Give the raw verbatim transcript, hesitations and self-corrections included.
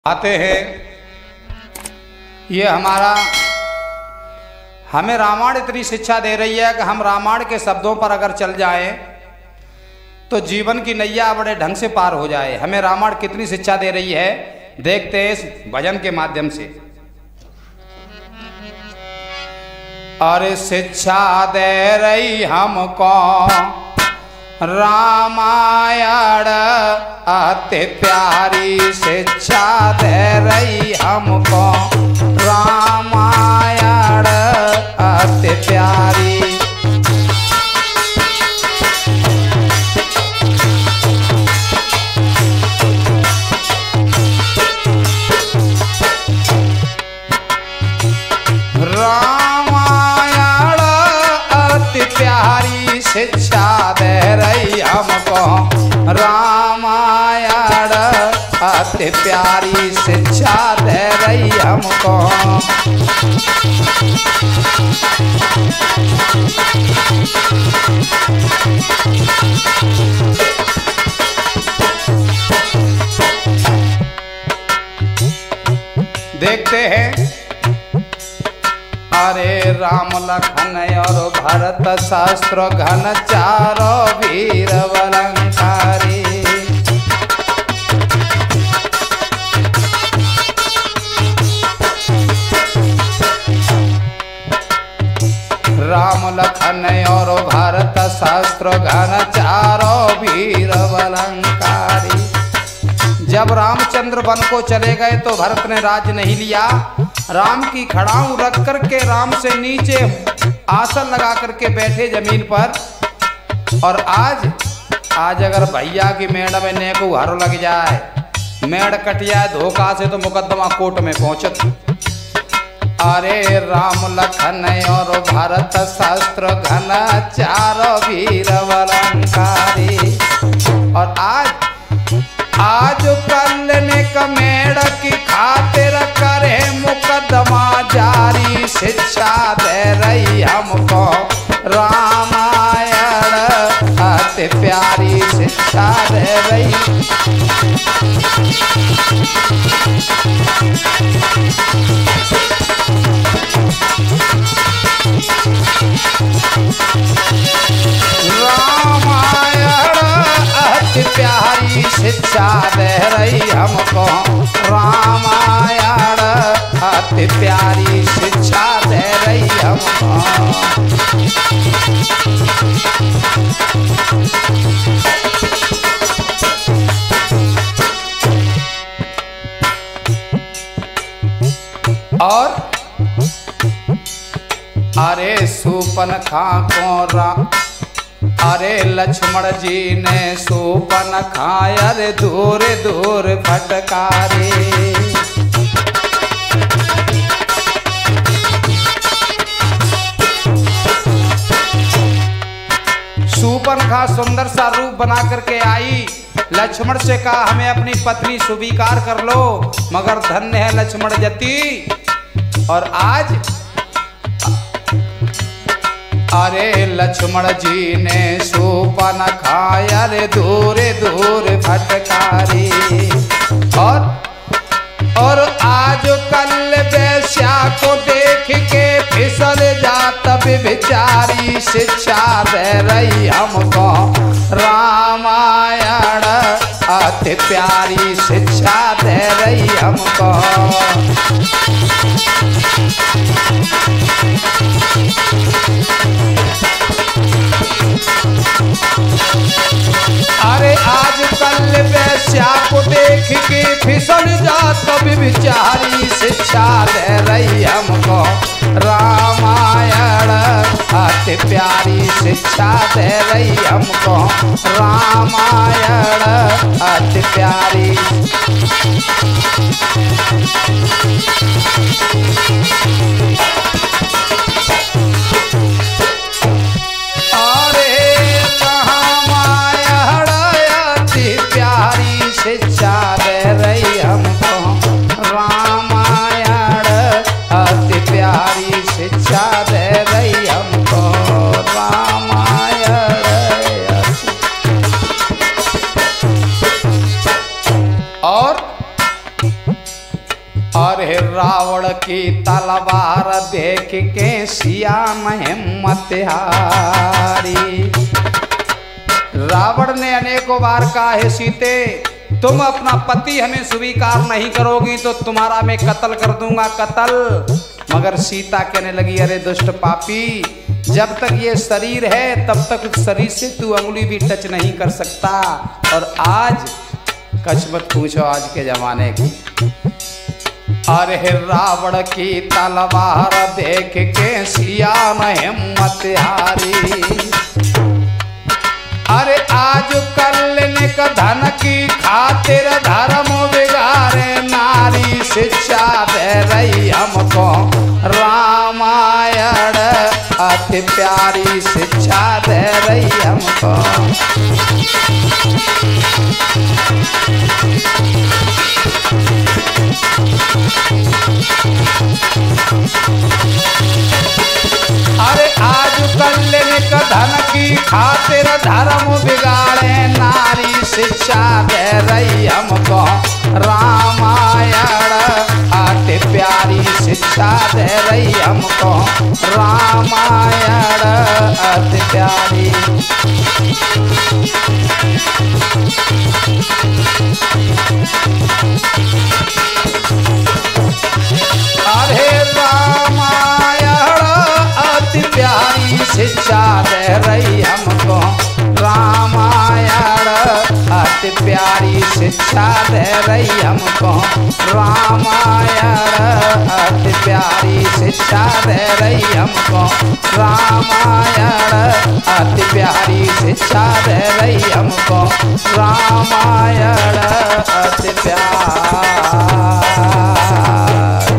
आते हैं। ये हमारा हमें रामायण इतनी शिक्षा दे रही है कि हम रामायण के शब्दों पर अगर चल जाएं तो जीवन की नैया बड़े ढंग से पार हो जाए। हमें रामायण कितनी शिक्षा दे रही है देखते हैं इस भजन के माध्यम से। अरे शिक्षा दे रही हमको रामायण, अति प्यारी शिक्षा दे रही हमको रामायण, अति प्यारी। रामायण अति प्यारी शिक्षा दे रही हमको रामायण, अति प्यारी शिक्षा दे रही हमको। देखते हैं। अरे राम लखन और भरत शास्त्र घन चारो वीर वलंकारी। राम लखन और भरत शास्त्र घन चारो वीर वलंकारी। जब रामचंद्र वन को चले गए तो भरत ने राज्य नहीं लिया। राम की खड़ाऊ रख करके राम से नीचे आसन लगा करके बैठे जमीन पर। और आज आज अगर भैया की मेड़ में ने को हर लग जाए, मेड़ कट जाए धोखा से तो मुकदमा कोर्ट में पहुंचत। अरे राम लखन और भरत शास्त्र घन चारो वीर वलंकारी। और आज आज कल ने कमेड़ की खातिर करे मुकदमा जारी। शिक्षा दे रही हमको रामायण, अति प्यारी शिक्षा दे रही। रामायण अति प्यारी शिक्षा दे रही हमको रामायण, अति प्यारी शिक्षा दे रही हमको। और अरे सूपनखा को राम, अरे लक्ष्मण जी ने सूपन खाया रे दूर दूर फटकारे। सूपनखा सुंदर सा रूप बना करके आई। लक्ष्मण से कहा हमें अपनी पत्नी स्वीकार कर लो, मगर धन्य है लक्ष्मण जति। और आज अरे लक्ष्मण जी ने सूपन खाया रे दूर दूर फटकारी। और और आज कल वैश्या को देख के फिसल जात विचारी। शिक्षा दे रही हमको रामायण, अति प्यारी शिक्षा दे रही हमको। अरे आज कल वैश्या को देख के फिसल जात विचारी। शिक्षा दे रही हमको रामायण, अति प्यारी शिक्षा दे रही हमको रामायण, अति प्यारी। शिक्षा दे रही हमको रामायण, अति प्यारी शिक्षा दे रही हमको रामायण। और और हे रावण की तलवार देख के सियान हिम्मत हारी। रावण ने अनेकों बार कहा, है सीते तुम अपना पति हमें स्वीकार नहीं करोगी तो तुम्हारा मैं कत्ल कर दूंगा, कत्ल। मगर सीता कहने लगी, अरे दुष्ट पापी, जब तक ये शरीर है तब तक उस शरीर से तू अंगुली भी टच नहीं कर सकता। और आज कछ मत पूछो आज के जमाने की। अरे रावण की तलवार देख के सियान हिम्मत हारी। अरे आज कल्याण धन की खातिर धर्म बिगाड़े नारी, शिक्षा दे रही हमको रामायण अति प्यारी, शिक्षा दे रही हमको। अरे आज कल्याण धन की खातिर धर्म बिगाड़े नारी, शिक्षा दे रही हमको रामायण अति प्यारी, शिक्षा दे रही हमको रामायण अति प्यारी। अरे रामायण अति प्यारी, शिक्षा दे रही हमको रामायण अति प्यारी, शिक्षा दे रही हमको रामायण अति प्यारी, शिक्षा दे रही हमको रामायण अति प्यारी, शिक्षा दे रही हमको रामायण अति प्यारी।